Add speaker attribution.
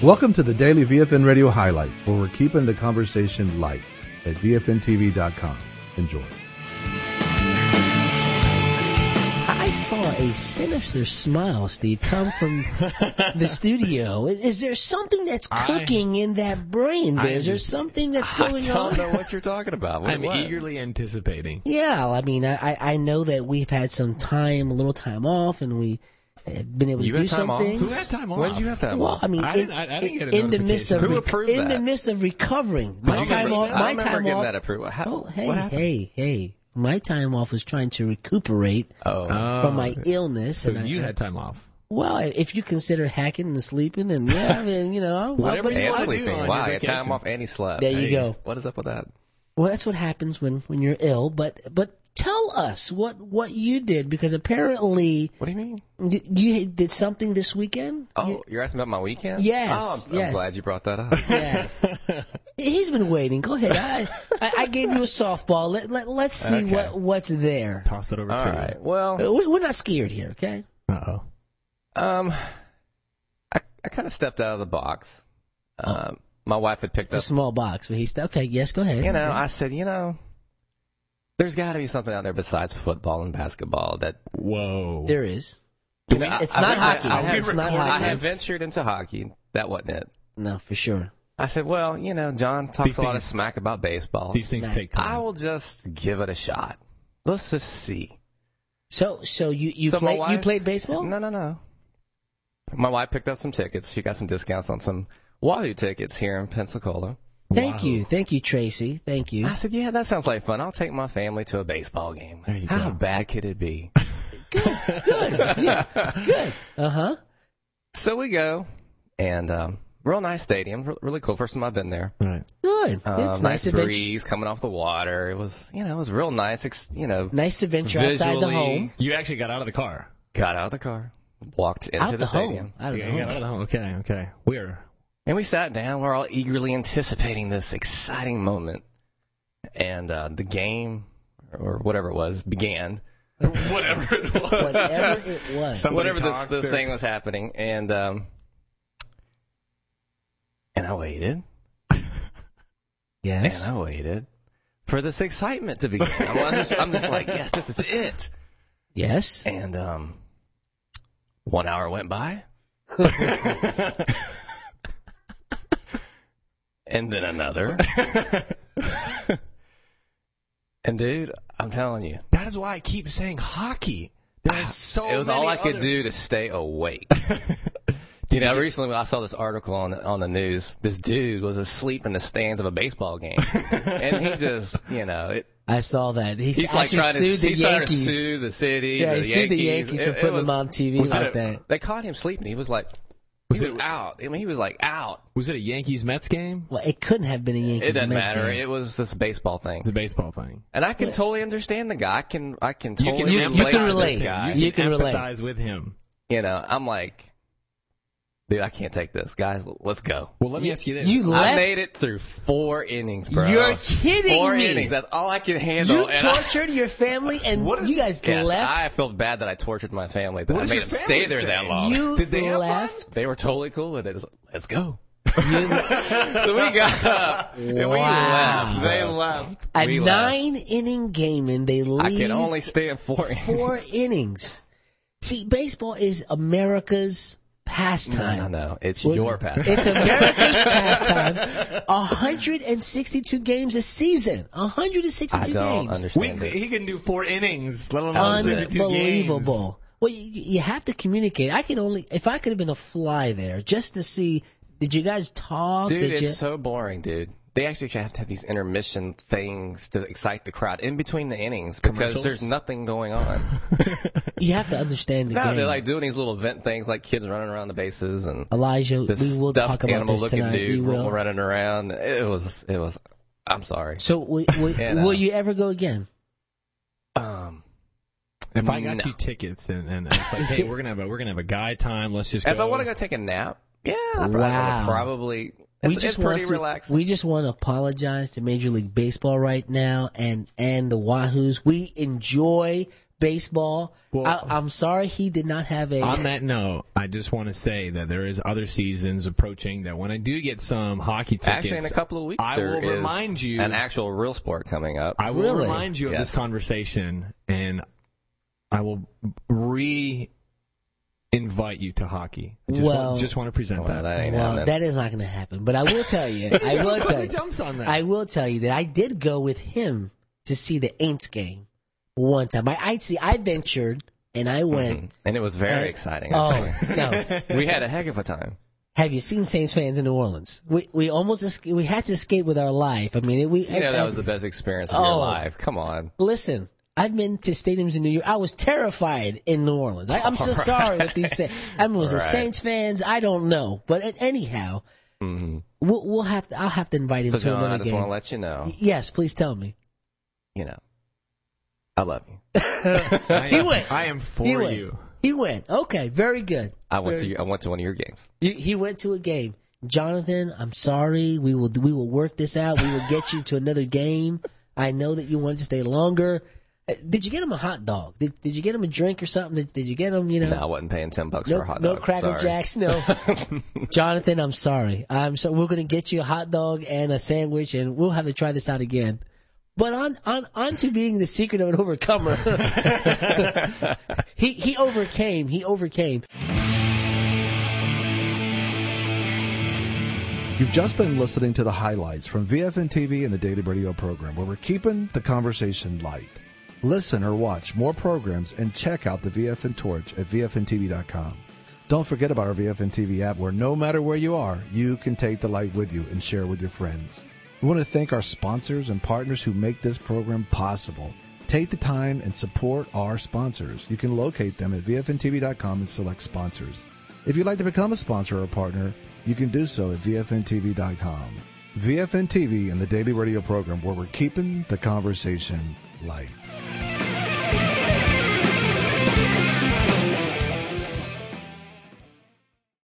Speaker 1: Welcome to the Daily VFN Radio Highlights, where we're keeping the conversation light at VFNTV.com. Enjoy.
Speaker 2: I saw a sinister smile, Steve, come from the studio. Is there something that's cooking in that brain there? Is there something that's going on?
Speaker 3: I don't know what you're talking about.
Speaker 4: I'm eagerly anticipating.
Speaker 2: Yeah, I mean, I know that we've had some time, a little time off, and we have been able to do some things.
Speaker 4: Who had time off?
Speaker 3: When did you have time
Speaker 2: Well,
Speaker 3: off?
Speaker 2: I mean,
Speaker 4: I didn't get a
Speaker 2: in the midst of
Speaker 3: Who approved
Speaker 2: in the
Speaker 3: that?
Speaker 2: midst of recovering, my time off.
Speaker 3: I
Speaker 2: My
Speaker 3: remember
Speaker 2: time
Speaker 3: getting
Speaker 2: off.
Speaker 3: that approved.
Speaker 2: Oh,
Speaker 3: What happened?
Speaker 2: hey! My time off was trying to recuperate from my illness.
Speaker 4: So
Speaker 2: and
Speaker 4: you had time off.
Speaker 2: Well, if you consider hacking and sleeping, and yeah, I mean,
Speaker 4: Whatever you
Speaker 3: And
Speaker 4: wanna do
Speaker 3: sleeping.
Speaker 4: on
Speaker 3: Wow,
Speaker 4: your
Speaker 3: I had time
Speaker 4: vacation.
Speaker 3: off and he slept.
Speaker 2: there you go.
Speaker 3: What is up with that?
Speaker 2: Well, that's what happens when you're ill. But tell us what you did, because apparently
Speaker 3: What do you mean?
Speaker 2: you did something this weekend.
Speaker 3: Oh, you're asking about my weekend?
Speaker 2: Yes,
Speaker 3: Oh, I'm
Speaker 2: yes.
Speaker 3: glad you brought that up.
Speaker 2: Yes. He's been waiting. Go ahead. I gave you a softball. Let's see
Speaker 3: Okay.
Speaker 2: what's there.
Speaker 4: Toss it over
Speaker 3: All
Speaker 4: to
Speaker 3: right. Well,
Speaker 2: We're not scared here, okay?
Speaker 4: you. Uh-oh.
Speaker 3: I kind of stepped out of the box. My wife had picked
Speaker 2: It's a
Speaker 3: up.
Speaker 2: small box, but he's okay. Yes, go ahead.
Speaker 3: I said, there's got to be something out there besides football and basketball that.
Speaker 4: Whoa.
Speaker 2: There is.
Speaker 3: You know,
Speaker 2: It's
Speaker 3: I-
Speaker 2: not
Speaker 3: I-
Speaker 2: hockey.
Speaker 3: I have-
Speaker 2: It's not
Speaker 3: I
Speaker 2: hockey.
Speaker 3: have ventured into hockey. That wasn't it.
Speaker 2: No, for sure.
Speaker 3: I said, well, John talks
Speaker 4: These
Speaker 3: a lot of
Speaker 4: things-
Speaker 3: smack about baseball.
Speaker 4: These things
Speaker 2: Snack.
Speaker 4: take time.
Speaker 3: I will just give it a shot. Let's just see.
Speaker 2: So you
Speaker 3: So my
Speaker 2: played you
Speaker 3: wife-
Speaker 2: played baseball?
Speaker 3: No. My wife picked up some tickets. She got some discounts on some Wahoo tickets here in Pensacola.
Speaker 2: Thank you, Tracy. Thank you.
Speaker 3: I said, yeah, that sounds like fun. I'll take my family to a baseball game.
Speaker 4: There you
Speaker 3: How
Speaker 4: go.
Speaker 3: bad could it be?
Speaker 2: Good. Yeah, good.
Speaker 3: So we go, and real nice stadium, really cool. First time I've been there.
Speaker 4: Right.
Speaker 2: Good. It's
Speaker 3: Nice
Speaker 2: adventure.
Speaker 3: breeze coming off the water. It was, it was real nice.
Speaker 2: Nice adventure outside the
Speaker 3: visually,
Speaker 2: home.
Speaker 4: You actually got out of the car.
Speaker 3: Got out of the car, walked into
Speaker 2: Out
Speaker 3: the
Speaker 2: the
Speaker 3: stadium,
Speaker 2: home. Out of the
Speaker 4: You got out
Speaker 2: home.
Speaker 4: of the home. Okay. Where?
Speaker 3: and we sat down. We're all eagerly anticipating this exciting moment, and the game or whatever it was began.
Speaker 4: Whatever it was.
Speaker 2: Whatever it was.
Speaker 4: Somebody
Speaker 3: Whatever
Speaker 4: talks,
Speaker 3: this
Speaker 4: there's-
Speaker 3: thing was happening, and I waited,
Speaker 2: Yes.
Speaker 3: and I waited for this excitement to begin. I'm just like, yes, this is it.
Speaker 2: Yes.
Speaker 3: And 1 hour went by, and then another, and dude, I'm telling you,
Speaker 4: That is why I keep saying hockey. There's so
Speaker 3: it was
Speaker 4: many
Speaker 3: all I could
Speaker 4: other-
Speaker 3: do to stay awake. Recently I saw this article on the news. This dude was asleep in the stands of a baseball game, and he just,
Speaker 2: I saw that.
Speaker 3: he's like
Speaker 2: actually
Speaker 3: trying to
Speaker 2: sued the
Speaker 3: he's trying to
Speaker 2: Yankees.
Speaker 3: sue the city.
Speaker 2: Yeah,
Speaker 3: the
Speaker 2: he sued the
Speaker 3: Yankees.
Speaker 2: Yankees for putting him on TV
Speaker 3: was
Speaker 2: like
Speaker 3: it
Speaker 2: that.
Speaker 3: They caught him sleeping. He was like,
Speaker 4: Was
Speaker 3: he
Speaker 4: it-
Speaker 3: was out. I mean, he was like out.
Speaker 4: Was it a Yankees-Mets game?
Speaker 2: Well, it couldn't have been a Yankees.
Speaker 3: It doesn't
Speaker 2: Mets
Speaker 3: matter.
Speaker 2: game.
Speaker 3: It was this baseball thing.
Speaker 4: It's a baseball thing.
Speaker 3: And I can totally understand the guy. I can totally
Speaker 2: you
Speaker 3: relate
Speaker 2: can
Speaker 3: to
Speaker 2: relate.
Speaker 3: this guy.
Speaker 2: You can relate.
Speaker 4: empathize with him.
Speaker 3: I'm like, dude, I can't take this. Guys, let's go.
Speaker 4: Well, let me ask you this.
Speaker 2: You
Speaker 3: I
Speaker 2: left.
Speaker 3: made it through 4 innings, bro.
Speaker 2: You're kidding
Speaker 3: Four
Speaker 2: me.
Speaker 3: innings. That's all I can handle.
Speaker 2: You
Speaker 3: And
Speaker 2: tortured your family, and you guys
Speaker 3: yes,
Speaker 2: left.
Speaker 3: I felt bad that I tortured my family. That
Speaker 4: What
Speaker 3: I
Speaker 4: does
Speaker 3: made
Speaker 4: your
Speaker 3: them
Speaker 4: family
Speaker 3: stay there
Speaker 4: say?
Speaker 3: that long.
Speaker 2: You
Speaker 4: Did they have
Speaker 2: left.
Speaker 3: They were totally cool with it. It's like, let's go.
Speaker 2: You,
Speaker 3: So we got up and we
Speaker 2: Wow.
Speaker 3: left. They left.
Speaker 2: a
Speaker 3: We left.
Speaker 2: 9-inning game, and they leave.
Speaker 3: I can only stand 4 innings.
Speaker 2: 4 innings. See, baseball is America's pastime.
Speaker 3: No. It's your pastime.
Speaker 2: It's America's pastime. 162 games a season. 162
Speaker 3: I don't
Speaker 2: games.
Speaker 3: understand it.
Speaker 4: He can do 4 innings, let alone 62 games.
Speaker 2: Unbelievable. Well, you have to communicate. If I could have been a fly there just to see, did you guys talk?
Speaker 3: Dude,
Speaker 2: Did
Speaker 3: it's
Speaker 2: you,
Speaker 3: so boring, dude. They actually have to have these intermission things to excite the crowd in between the innings because
Speaker 4: Commercials?
Speaker 3: there's nothing going on.
Speaker 2: you have to understand the
Speaker 3: No,
Speaker 2: game.
Speaker 3: they're like doing these little event things like kids running around the bases and
Speaker 2: Elijah,
Speaker 3: this
Speaker 2: we will talk
Speaker 3: stuffed
Speaker 2: about
Speaker 3: animal
Speaker 2: this
Speaker 3: looking
Speaker 2: tonight. We
Speaker 3: dude
Speaker 2: will.
Speaker 3: running around. It was, I'm sorry.
Speaker 2: So, will you ever go again?
Speaker 4: If I got
Speaker 3: No.
Speaker 4: you tickets and it's like, hey, we're gonna have a guy time. Let's just go.
Speaker 3: If I want to go take a nap, yeah, I
Speaker 2: Wow.
Speaker 3: probably. It's pretty relaxing.
Speaker 2: We just want to apologize to Major League Baseball right now and the Wahoos. We enjoy baseball.
Speaker 4: Well,
Speaker 2: I'm sorry he did not have a...
Speaker 4: On that note, I just want to say that there is other seasons approaching that when I do get some hockey tickets...
Speaker 3: Actually, in a couple of weeks,
Speaker 4: I will remind you...
Speaker 3: an actual real sport coming up.
Speaker 4: I will
Speaker 2: Really?
Speaker 4: remind you of this conversation, and I will invite you to hockey. I just want to present that.
Speaker 3: That ain't happening.
Speaker 2: That is not going to happen. But I will tell you.
Speaker 4: Jumps on that.
Speaker 2: I will tell you that I did go with him to see the Aints game one time. I ventured and I went.
Speaker 3: And it was very exciting.
Speaker 2: Oh,
Speaker 3: Actually.
Speaker 2: no.
Speaker 3: We had a heck of a time.
Speaker 2: Have you seen Saints fans in New Orleans? We had to escape with our life. I mean,
Speaker 3: that was the best experience of your life. Come on.
Speaker 2: Listen, I've been to stadiums in New York. I was terrified in New Orleans. I'm so sorry with these. Was it Saints fans? I don't know. But anyhow, I'll have to invite him
Speaker 3: so
Speaker 2: to
Speaker 3: John,
Speaker 2: another
Speaker 3: I just
Speaker 2: game.
Speaker 3: want to let you know.
Speaker 2: Yes, please tell me.
Speaker 3: I love you.
Speaker 2: He went.
Speaker 4: I am for you.
Speaker 2: He went. Okay, very good.
Speaker 3: I went to one of your games.
Speaker 2: He went to a game. Jonathan, I'm sorry. We will work this out. We will get you to another game. I know that you wanted to stay longer. Did you get him a hot dog? Did you get him a drink or something? Did you get him,
Speaker 3: No, I wasn't paying $10 for a hot dog.
Speaker 2: No Cracker
Speaker 3: Sorry.
Speaker 2: Jacks, no. Jonathan, I'm sorry. We're going to get you a hot dog and a sandwich, and we'll have to try this out again. But on to being the secret of an overcomer. He overcame.
Speaker 1: You've just been listening to the highlights from VFN TV and the Daily Radio program, where we're keeping the conversation light. Listen or watch more programs and check out the VFN Torch at VFNTV.com. Don't forget about our VFN TV app, where no matter where you are, you can take the light with you and share with your friends. We want to thank our sponsors and partners who make this program possible. Take the time and support our sponsors. You can locate them at VFNTV.com and select sponsors. If you'd like to become a sponsor or a partner, you can do so at VFNTV.com. VFN TV and the Daily Radio program, where we're keeping the conversation light.